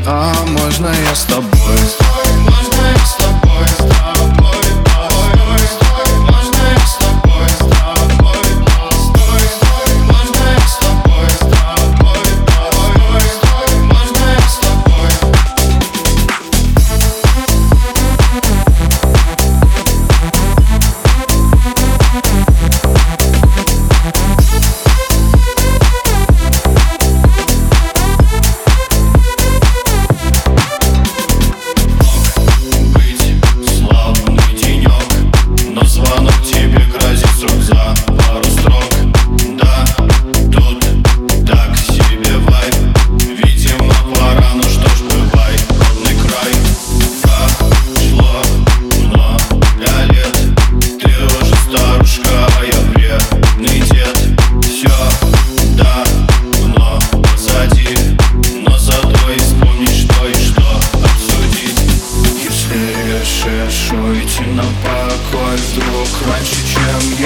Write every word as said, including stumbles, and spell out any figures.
А можно я с тобой? Можно я с тобой, с тобой, постой, стой. Можно я с тобой, с тобой, постой, стой. Можно я с тобой, с тобой, постой, стой. Можно я с тобой. Уйти на покой вдруг раньше, чем я